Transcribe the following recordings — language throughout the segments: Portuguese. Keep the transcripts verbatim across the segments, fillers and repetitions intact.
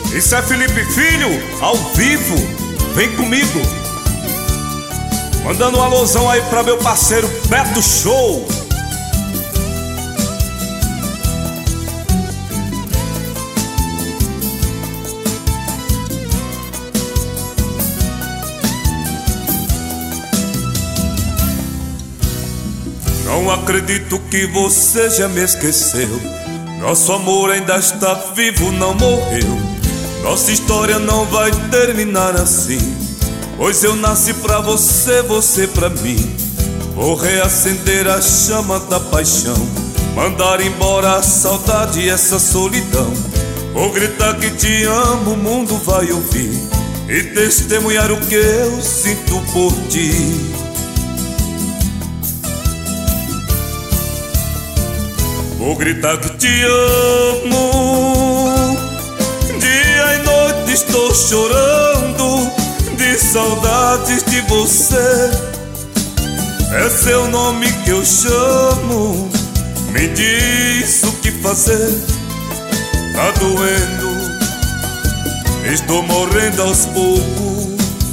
Isso é Felipe Filho, ao vivo, vem comigo. Mandando um alusão aí pra meu parceiro Beto Show. Não acredito que você já me esqueceu. Nosso amor ainda está vivo, não morreu. Nossa história não vai terminar assim, pois eu nasci pra você, você pra mim. Vou reacender a chama da paixão, mandar embora a saudade e essa solidão. Vou gritar que te amo, o mundo vai ouvir e testemunhar o que eu sinto por ti. Vou gritar que te amo, dia e noite estou chorando de saudades de você. É seu nome que eu chamo, me diz o que fazer. Tá doendo, estou morrendo aos poucos.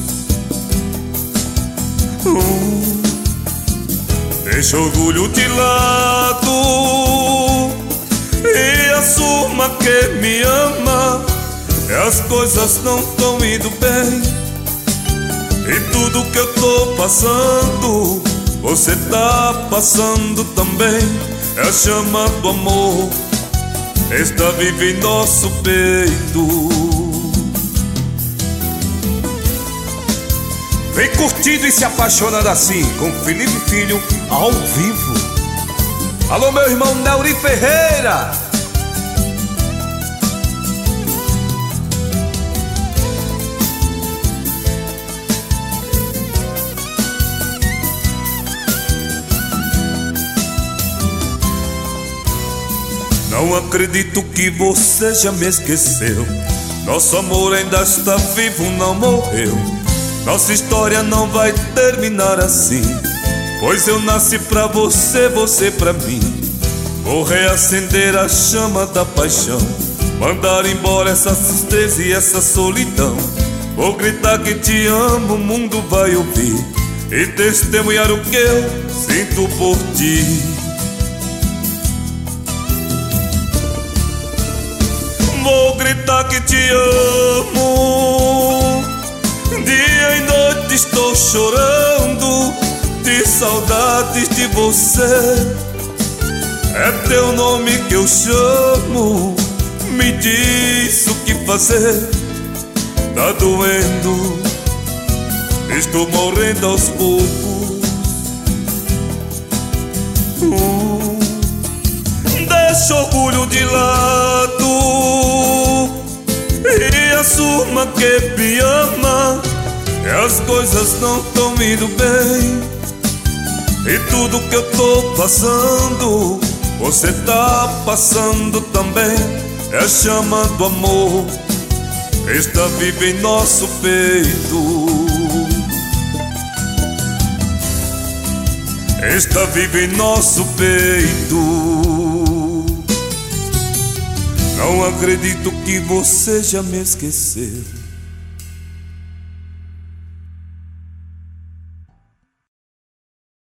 Hum, deixa orgulho de lado e assuma que me ama. As coisas não estão indo bem, e tudo que eu tô passando, você tá passando também. É a chama do amor, está viva em nosso peito. Vem curtindo e se apaixonando assim, com Felipe Filho ao vivo. Alô, meu irmão Neuri Ferreira. Não acredito que você já me esqueceu. Nosso amor ainda está vivo, não morreu. Nossa história não vai terminar assim, pois eu nasci pra você, você pra mim. Vou reacender a chama da paixão, mandar embora essa tristeza e essa solidão. Vou gritar que te amo, o mundo vai ouvir e testemunhar o que eu sinto por ti. Vou gritar que te amo, dia e noite estou chorando de saudades de você. É teu nome que eu chamo, me diz o que fazer. Tá doendo, estou morrendo aos poucos. Hum, deixa orgulho de lado e assuma que me ama. As coisas não estão indo bem, e tudo que eu tô passando, você tá passando também. É a chama do amor, está viva em nosso peito. Está viva em nosso peito. Não acredito que você já me esqueceu.